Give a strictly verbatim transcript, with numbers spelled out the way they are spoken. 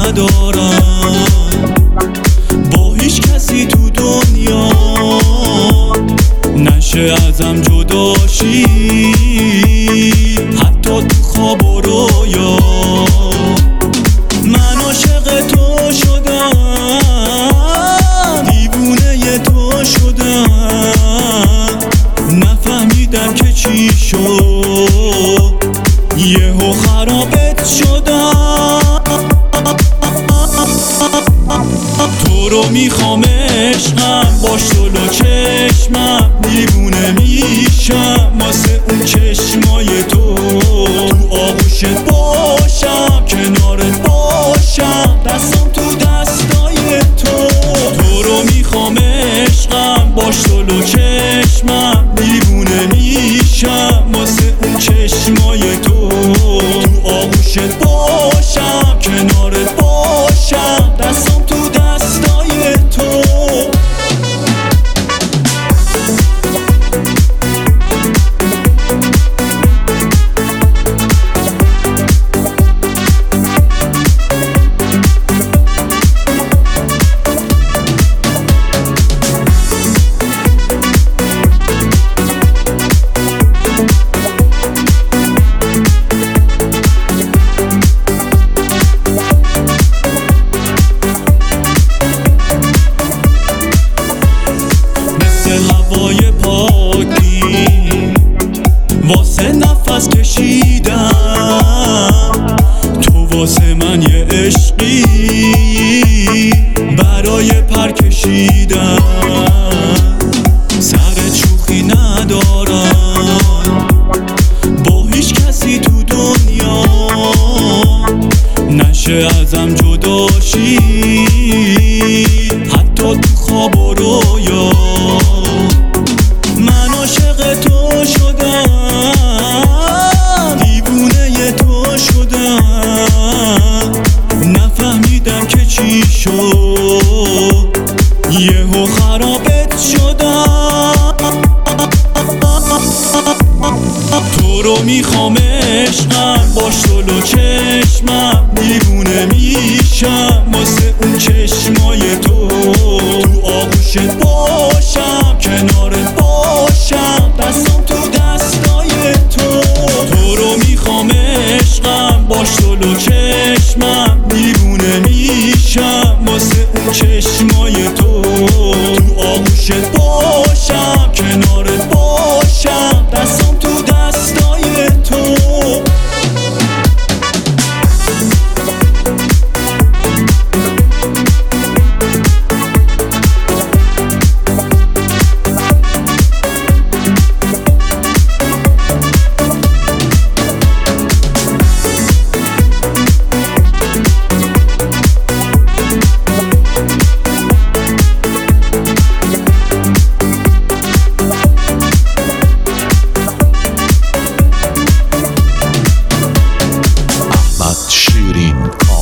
ندارم با هیچ کسی تو دنیا، نشه ازم جداشی حتی تو خواب و رویا. من عاشق تو شدم، دیوونه تو شدم، نفهمیدم که چی شد، یهو خرابت شدم. تو رو میخوام عشقم، باش جلو چشمم دیوونه میشم، واسه اون چشمای تو تو آغوشت باشم، کنارت باشم، دستم تو دستای تو. تو رو میخوام عشقم، باش جلو چشمم دیوونه میشم، واسه اون چشمای تو تو آغوشت باشم، کنارت باشم، دستم تو دستای تو. هوای پاکی واسه نفس کشیدم، تو واسه من یه عشقی برای پر کشیدم. سر شوخی ندارم با هیچ کسی تو دنیا، نشه ازم جداشی حتی تو خواب و رویا. من عاشق تو شدم، دیوونه تو شدم، نفهمیدم که چی شد، یهو خرابت شدم. تو رو میخوام عشقم، باش جلو چشمم دیوونه میشم، واسه اون چشمای تو تو آغوشت باشم، کنارت باشم، دستم تو دستای تو. تو رو میخوام عشقم، باش جلو چشمم دیوونه میشم، واسه اون چشمای تو تو آغوشت باشم، کنارت باشم، دستم تو دستای تو. شیرین